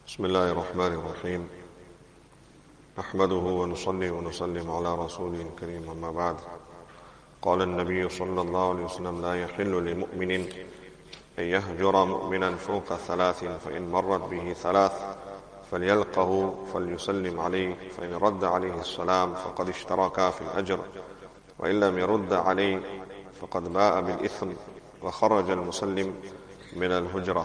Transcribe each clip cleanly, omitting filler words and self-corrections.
بسم الله الرحمن الرحيم نحمده ونصلي ونسلم على رسوله الكريم أما بعد قال النبي صلى الله عليه وسلم لا يحل لمؤمن أن يهجر مؤمنا فوق ثلاث فإن مرت به ثلاث فليلقه فليسلم عليه فإن رد عليه السلام فقد اشتركا في الأجر وإن لم يرد عليه فقد باء بالإثم وخرج المسلم من الهجرة.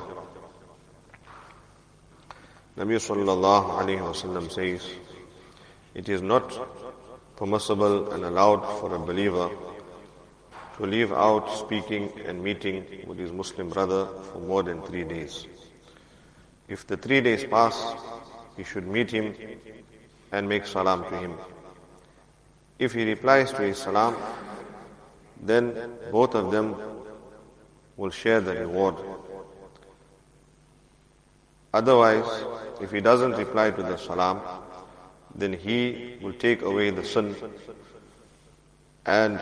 Nabi sallallahu alayhi wa sallam says, it is not permissible and allowed for a believer to leave out speaking and meeting with his Muslim brother for more than 3 days. If the 3 days pass, he should meet him and make salam to him. If he replies to his salam, then both of them will share the reward. Otherwise, if he doesn't reply to the salam, then he will take away the sin and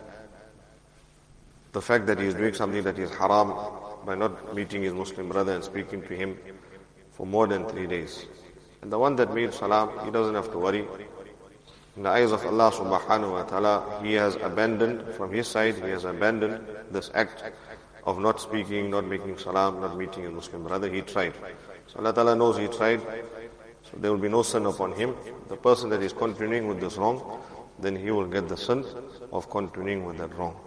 the fact that he is doing something that is haram by not meeting his Muslim brother and speaking to him for more than 3 days. And the one that made salam, he doesn't have to worry. In the eyes of Allah subhanahu wa ta'ala, he has abandoned, from his side, he has abandoned this act of not speaking, not making salam, not meeting his Muslim brother. He tried. So Allah Ta'ala knows he tried, so there will be no sin upon him. The person that is continuing with this wrong, then he will get the sin of continuing with that wrong.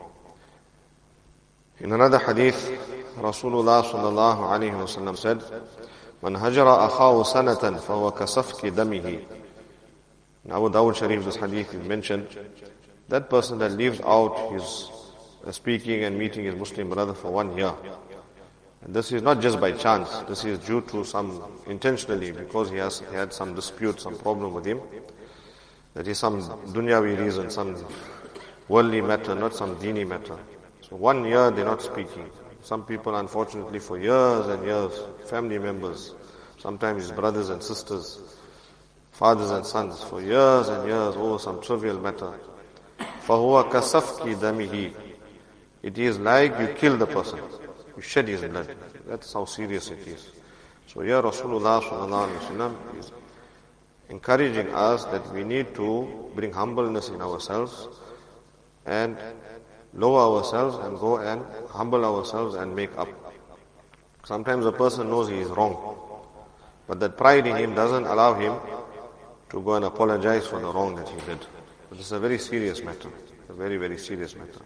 In another hadith, Rasulullah sallallahu alayhi wa sallam said, Man hajara akhahu sanatan fahuwa kasafki damihi. In Abu Dawud Sharif, this hadith is mentioned. That person that leaves out his speaking and meeting his Muslim brother for 1 year, and this is not just by chance, this is due to some intentionally, because he had some dispute, some problem with him. That is some dunyawi reason, some worldly matter, not some dini matter. So 1 year they're not speaking. Some people, unfortunately, for years and years, family members, sometimes his brothers and sisters, fathers and sons, for years and years over some trivial matter. فَهُوَ كَسَفْكِ دَمِهِ. It is like you kill the person. You shed his blood. That's how serious it is. So here Rasulullah sallallahu alaihi wasallam is encouraging us that we need to bring humbleness in ourselves and lower ourselves and go and humble ourselves and make up. Sometimes a person knows he is wrong, but that pride in him doesn't allow him to go and apologize for the wrong that he did. But it's a very serious matter. A very, very serious matter.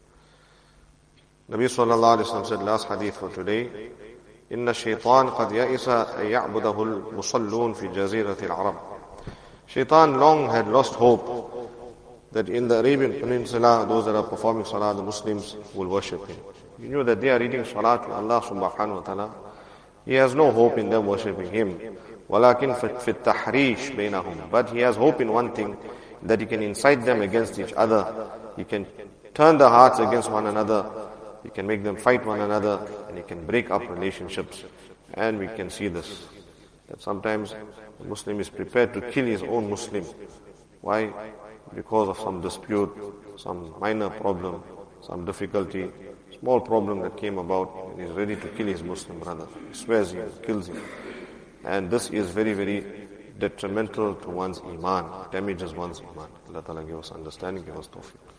Nabi sallallahu alayhi wa sallam said, last hadith for today, إِنَّ الشَّيْطَانَ قَدْ يَئِسَ أَن يَعْبُدَهُ الْمُصَلُّونَ فِي جَزِيرَةِ الْعَرَبِ. Shaitan long had lost hope that in the Arabian Peninsula, those that are performing salah, the Muslims will worship him. He knew that they are reading salah to Allah subhanahu wa ta'ala. He has no hope in them worshipping him. وَلَكِنْ فِي التَّحْرِيشِ بَيْنَهُمْ. But he has hope in one thing, that he can incite them against each other. He can turn their hearts against one another. He can make them fight one another, and he can break up relationships. And we can see this, that sometimes a Muslim is prepared to kill his own Muslim. Why? Because of some dispute, some minor problem, some difficulty, small problem that came about, and he's ready to kill his Muslim brother. He swears him, kills him. And this is very, very detrimental to one's iman, damages one's iman. Allah Ta'ala give us understanding, give us tawfiq.